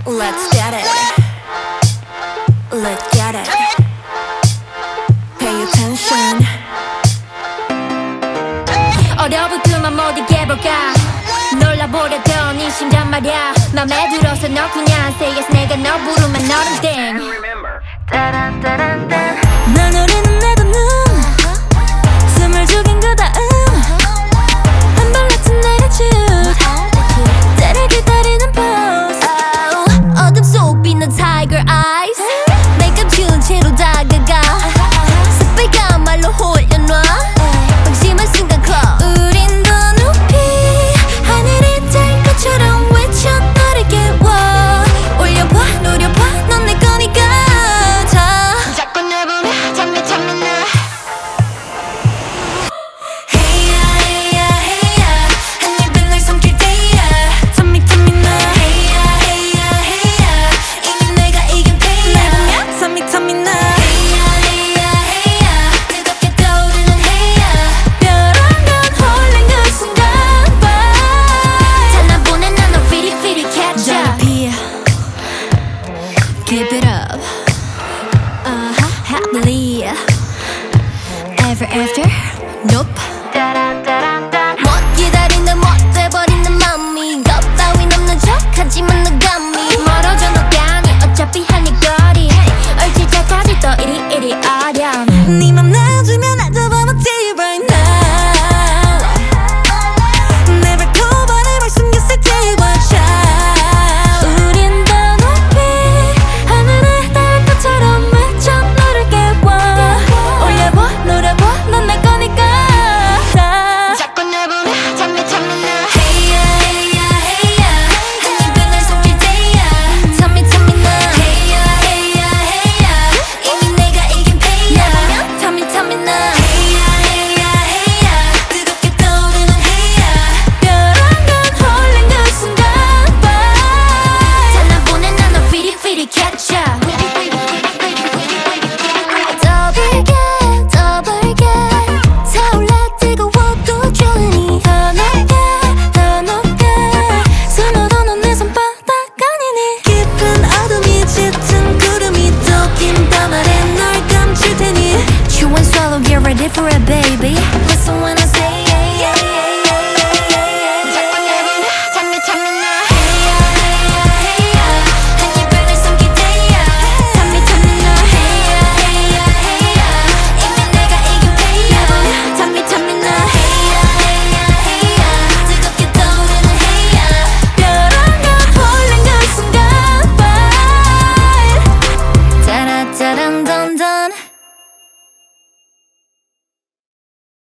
Let's get it. Let's get it. Pay attention. 얼어붙으면 못 이겨볼까 놀라보려던 이 심장 말야 맘에 들어서 너 그냥 say yes 내가 너 부르면 너는 땡 난 노래는 내도 눈 숨을 죽인 거다